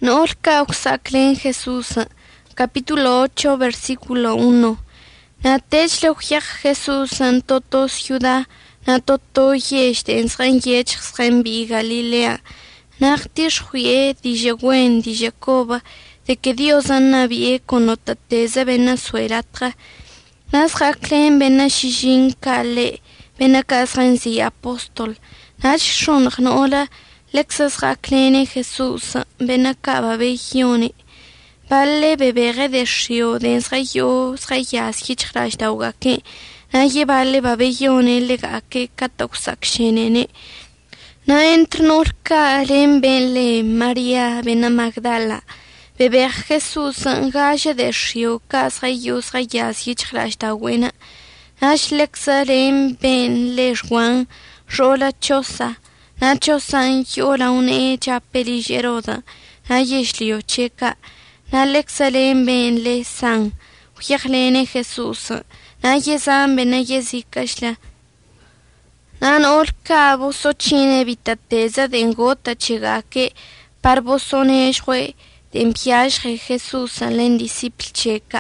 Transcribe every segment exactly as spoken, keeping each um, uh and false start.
Nolka oxaclen Jesús, capítulo ocho, versículo uno. Natech leujiach Jesús en totos ciudad, na toto yesh den sren yech sren bi Galilea. Nachtish huye di Jeguen di Jacoba, de que Dios anabie con otateze Venezuelatra. Nas raklen bena shijin kale, bena kasren si apostol. Nach shon gnola, lexas raklene Jesús, bena kaba begione. Balle bebere de shio, den srayo, srayas hichrash daugake. Naye balle babegione legake katoksak shenene. Na entnorka ren benle María bena Magdala. Beber Jesús gaje de shio, kasrayo, srayas hichrash dauena. Nash lexa ren ben le Juan, rola chosa. Nacho san yola une echa peligerosa. Nayeshlio checa. Nalexalem ben le san. Huyahlene Jesús. Nayezan ben nayezikashla. Nan orca bosochine vitateza de engota chegake. Parbosone eshwe. De empiaje Jesús alen disciple checa.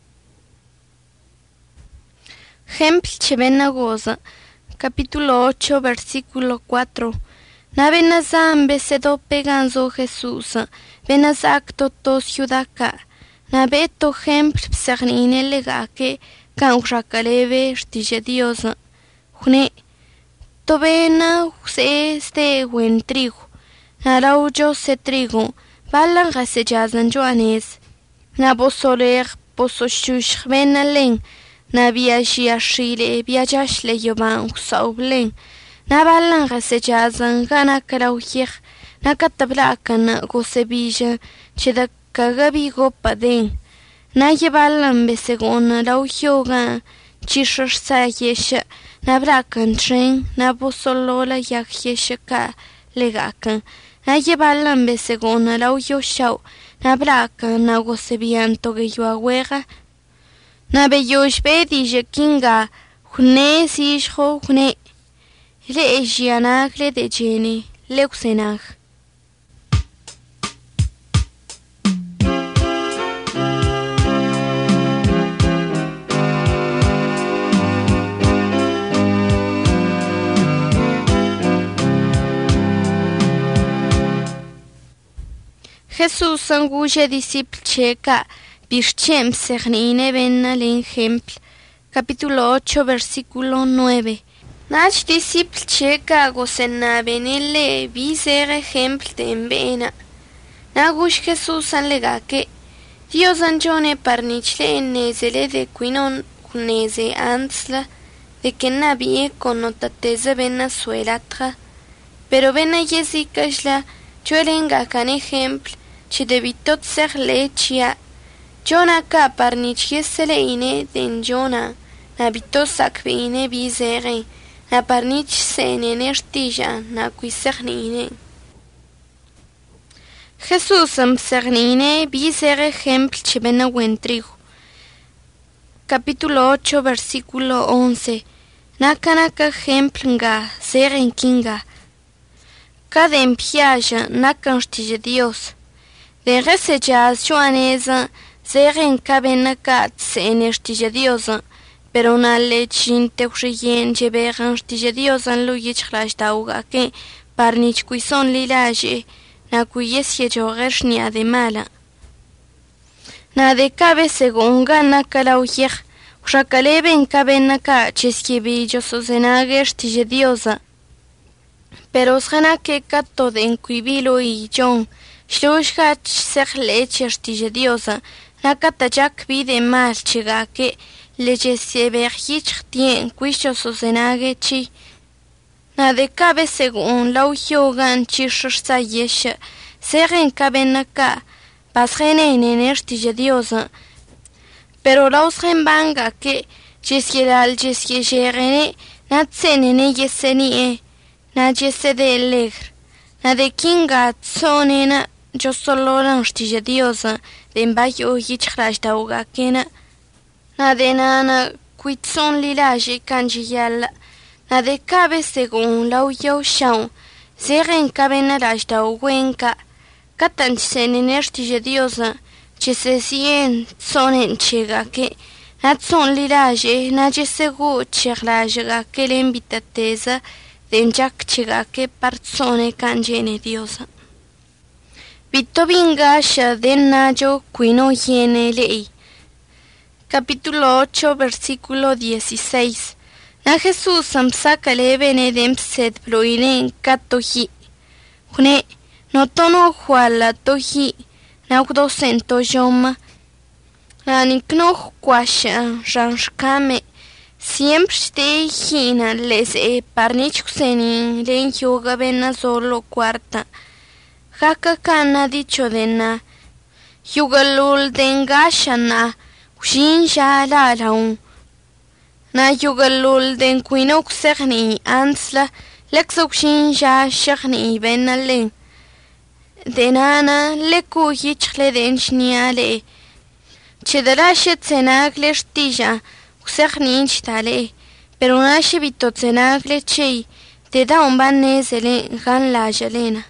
Ejemplo chevena goza. Capítulo ocho, versículo cuatro. Na benazam besedo peganzo Jesús, benazak toto ciudaka. Na beto ejemplo psarnine legake, can ujakaleve stije Dios. June, tobena se este buen trigo. Na raujo se trigo, balan gasejazan joanes. Na bosoler pososhush benalen. Na viaji ashile viajashle yoban usaulen. Na balan gasejazan gana karaujir. Na katablakan gosebija cheda kagabi gopaden. Na yebalan besegon raujyoga chishosh sayesha. Na brakan tren na bosolola yahyeshaka legakan. Na yebalan besegon raujyoshau. Na brakan na gosebianto geyuawega. Na beyosh bedi jekinga, hune sishho hune. Le ejianak le de jeni, leuxenag. Jesús anguye disciple checa. Birchem sernine ben al ejemplo. Capítulo ocho, versículo nueve. Nach disciple checa gosena benele viser ejemplo de embena. Nagush Jesús anlega que Dios anjone parnichle en nezele de quinon kuneze ansla de que nabie connotateze Venezuelatra. Pero bena yezikashla chuelenga can ejemplo che debitot ser lechia. Jona ka parnich yeseleine den Jona, na bitosak veine bizere, na parnich sene nertija, na quisernine. Jesús am cernine bizere ejemplo chebena wentrigo. Capítulo ocho, versículo once. Na kanaka ejemplo nga, seren kinga. Cada empiaja, na canstije Dios. De resejaz joaneza, Zeren kabenakat sen estije Diosa, pero na lechin te ushien jeberan estije Diosa lu yichlash dauga que parnich kuison lilaje, na kuyes yejogesh ni ademala. Na de cabe según gana kalauyer, ushakalebe en kabenaka cheskibi yososenage estije Diosa. Pero zana que kato de encuibilo y jon, shlushach serleche estije Diosa, Nakatachak vide mal chigake, leche berhich tien, quisho sosenage chi. Na de cabe según lau yogan chishosh sayesha, seren kabenaka, pasrene en enertija diosa. Pero laus rembanga que, jesquielal jesquierene, na tsenene yesenie, na jesse de elegr, na de kinga tsonena, yo solo lanstija diosa. Den bayo yichrash dauga kena. Na de nana quitson lilaje kanjiyala. Na de cabe según lau yau shau. Zeren cabe narash dauguenka. Catanchene de Dios, che se sien sonen chega che nat son lirage, nage segu cherlaga che l'invitatesa denjak chega che persone cangene Dios. Vitto vingasha den najo quino hiene lei. Capítulo ocho, versículo dieciséis. Na Jesús amsaka levene dem sed bloinen katohi. Hune no tono huala tohi. Na ukdosento joma. Na nikno kwasha ranshkame. Siempre ste hina les e parnichuseni len yoga vena solo cuarta. Haka kana dicho dena. Yugalul dengashana. Ushin sha la laun. Na yugalul den quinok serni ansla lexokshin sha shagni benalen. Denana leku yichle den shniale. Chedarashet senagle shtija usagni inchtale. Pero nashe bitot senagle chei. Te da un banezele gan la jalena.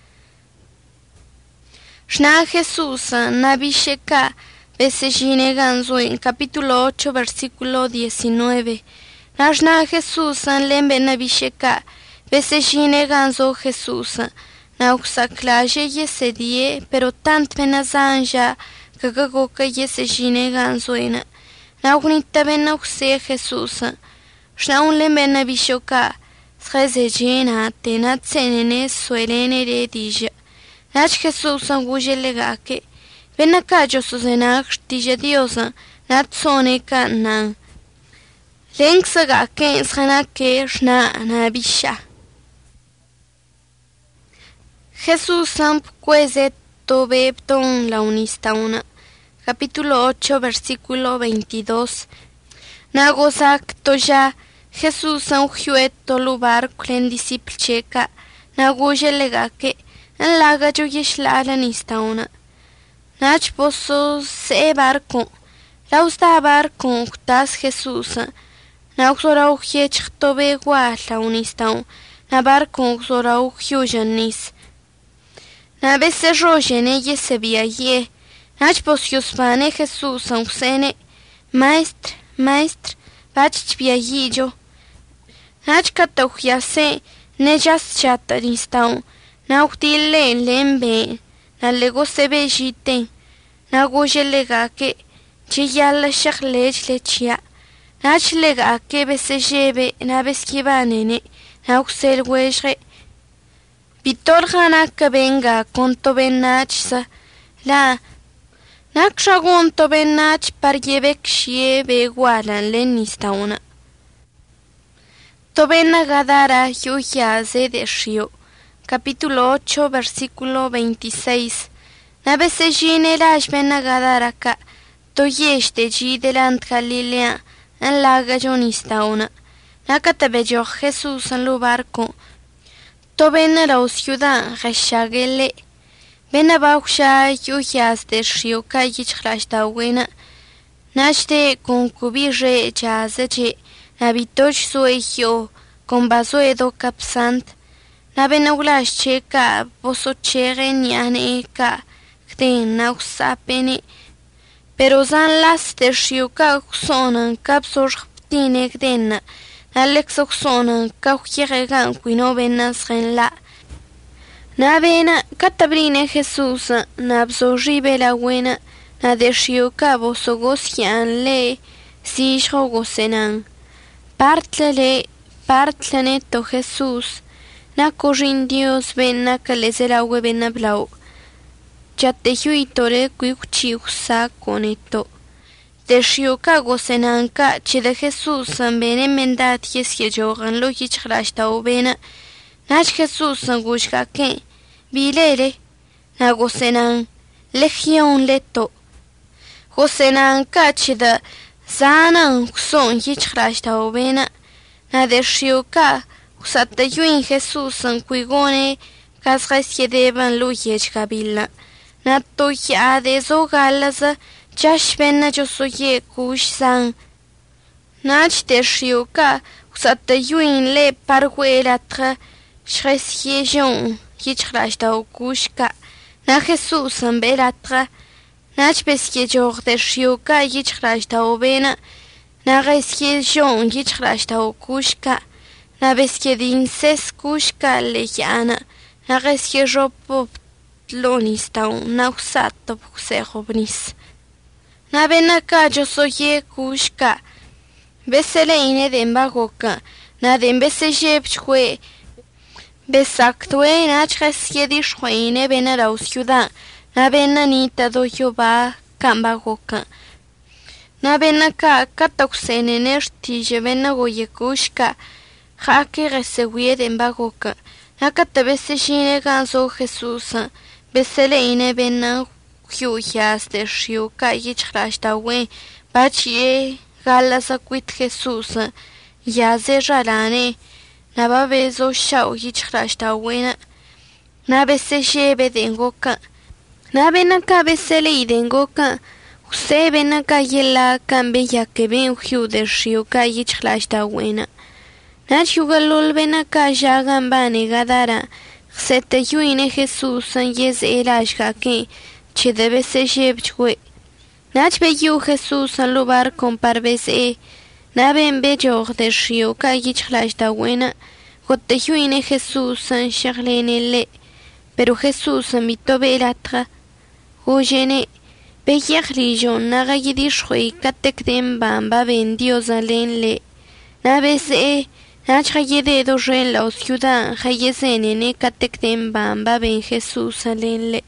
Shna Jesús nabisheka. Besejine ganzo en capítulo ocho, versículo diecinueve. Nashna Jesús lembe nabisheka. Besejine ganzo Jesús. Nauxaklaje yesedie, pero tant menazanja kagagoka yesejine ganzo ena. Naugnita benauxe Jesús. Shnaun lembe nabishoka. Srezejena tenat senene suelene redija. Nach Jesús anguje legake. Ven acá, yo sozenak tija diosa, natsone kanan. Lengsaga ken sranake shna nabisha. Jesús samp cueze tobepton la unista una. Capítulo ocho, versículo veintidós. Nagosak toya, Jesús anjuet tolubar klen disciplcheca, naguye legake, en laga yo yeshla la nista una. Nach poso se barco, lausta barco, tas Jesús. Na uxorau hiech tobe gua la unistau, na barco uxorau hiujanis. Na bese rojene ye se via ye. Nach posios pane Jesús auxene, maestr, maestr, bach viajillo. Nach cataujiase, nejas chata nistau, na uxtile lembe. Na lego se bejite, na goje lega que chiyala shaklech lechia, na chlega que bese jebe na beskibanene, na uxel wejre. Vitor gana que venga con to benachsa, la nakshagon to benach par yebek shie begualan lenista una. To benagadara yuyaze de shio. Capítulo ocho, versículo veintiséis. Nabesejine lash benagadaraca, toyeste ji delant Galilea, en la gallonista una. Nacatabello Jesús en lo barco. To benera ciudad, reshagele. Benabauxa yuyas de shioka yichlashta buena. Nashte con cubirre jazeche, nabitoch suegio, con basoedo capsant. Na benaulas checa, boso chere nianeka, kten nausapene, pero zan las tershioka sonan capsor ptine kden, na lexoxonan caujeregan quino venas renla. Na vena catabrine Jesús, na absorribe la buena, na dershioka boso gosian le, si gosenan. Partlele, partlaneto Jesús. Na corrin Dios ven na calesera we ven blau. Ya te yuitore cuiuchi usa con esto. De shioka gosenanka che de Jesús an bene mendat yes ye jogan lo yich rashta o bena. Nach Jesús an gushka ke. Bilere. Na gosenan. Legion leto. Gosenanka che de zanan son yich rashta o bena. Na de shioka. Usata yuin Jesús en cuigone, casras ye deban luyech kabila. Na to ya de zo galaza, chash benna yo soye kush san. Nach de shioka, usata yuin le parguelatra, shres ye jon, yichrashta o kushka. Na Jesús an belatra, nach beskie jor de shiuka yichrashta obena, na reskie jon yichrashta okushka, na beskie dinses kushka lejana, na reskie jopo tlonista un na usato pukserobnis. Na benaka yo soye kushka, beseleine dembagoka, na dembesejepchwe, besaktwe nach reskie dishweine benara ciudad. Na bena nita do Jehová kambagoka. Na bena ka katoksene nertije bena goyekushka. Hake resewie dembagoka. Na katabese shine ganso Jesús. Beseleine bena hyuyas de shiuka yichrashta we. Bachie galasa quit Jesús. Yaze ralane. Na babezo shau yichrashta wena. Na bese shebe dengoka. Na benaka besele idengoka, use benaka yela kambe yake ben hiu de shiuka yichlashta wena. Na chugalol benaka jagan bane gadara, sete yuine Jesús an yes elashake, che debe se jebchwe. Nach be yu Jesús an lugar compar bese, na ben bejor de shiuka yichlashta wena, gote yuine Jesús an charlenele, pero Jesús an mito belatra. Ujene, beyaklijon naga yidishwe katekdem bamba ben Dios alenle. Na bese, nach hayede do ren la ciudad, hayesenene katekdem bamba ben Jesús alenle.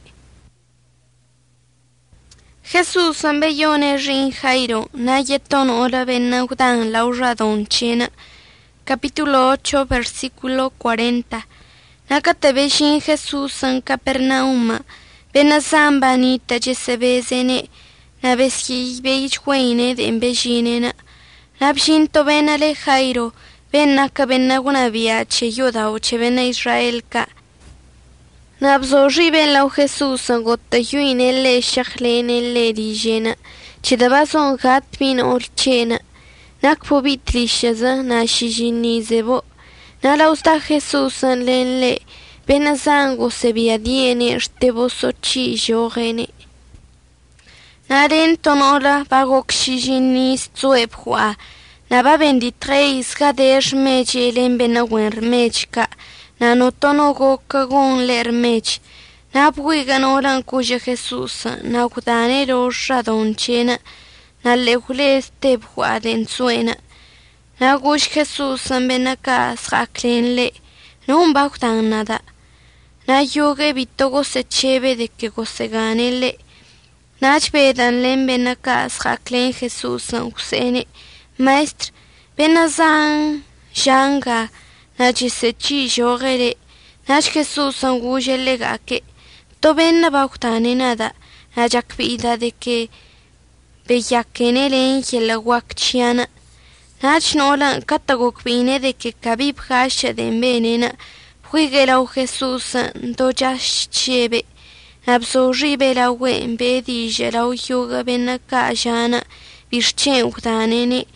Jesús ambellone rin Jairo, na yeton ora ben naudan lauradon chena. Capítulo ocho, versículo cuarenta. Nakatebeshin Jesús en Capernauma. Benazamba nita jesebezene, na beski beichweine de embejinena, na bshinto benale Jairo, benaka benaguna viache yoda oche bena Israelka. Na bzorri ben lau Jesús gotta yuine le shachlene le dijena, chedabason gat min olchena, nak pobitrishaza na shijinizebo, na lausta Jesús len le, benazango se viadiene erteboso chi jorene. Naren tonola bagok shijinis zuebhua, na ba venditreis gadesh meche len benagwen mechka, na notono goka gon ler mech, na buigan oran kuja Jesús, na udane rosha donchena, na lehule estebhua den suena, na gush Jesús benaka schaklen le, no un bautan nada. Na yoge bito goce cheve de que goce ganele. Nach bedan len benakas haklen Jesús an usene. Maestr, benazan janga. Nach se chi jogere. Nach Jesús an guje legake. To benna bautane nada. Nach akvida de que beyakene len yela wakchiana. Nach nolan katagokvine de que kabib hasha de benena. Huigelau Jesús dojash chebe, absorri bela wen bedi gelau yoga benaka jana, virchen udanene.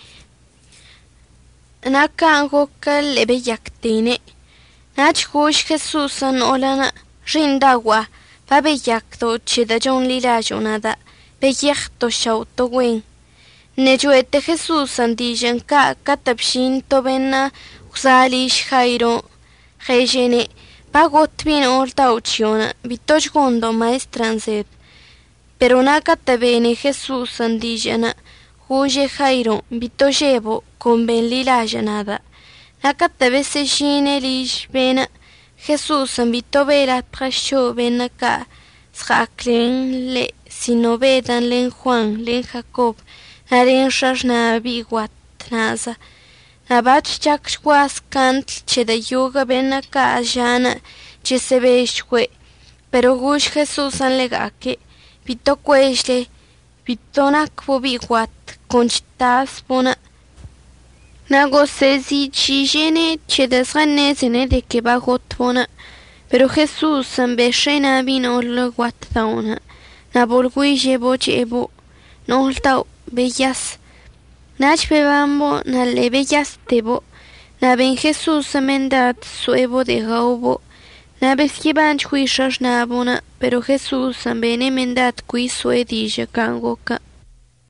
Nakango kalebe yaktene. Nach hush Jesús an olana, rindawa, pabe yakto chida jon lila jonada, beyakto shauto wen. Nejuete Jesús an dijan ka katabshin to bena usalish Jairo. Regene, pagot bin orta uchiona, bitoch gondo maestranzet. Pero nakata bene Jesús andijana, huye Jairo, bitojevo, con ben lila janada. Nakata bese shine lish bena, Jesús ambito vera trasho benaka, schaklen le, sino vedan len Juan, len Jacob, naren shashna biguat naza. Nabach chak shwas kantl che de yoga benaka jana che se beshwe, pero gush Jesús an legake, pito kweshle, pitonak bobiguat, conchitas pona. Nago sezi chijene che desganezene de que bagot pona, pero Jesús an beshena vino leguat taona, nabolgui jebo chebo, noltao bellas. Nach bebambo na lebellas tebo, na ben Jesús amendat suebo de gaubo, Nabesquibanch qui shoshnabona, pero Jesús ambene mendat qui sue dija kangoka.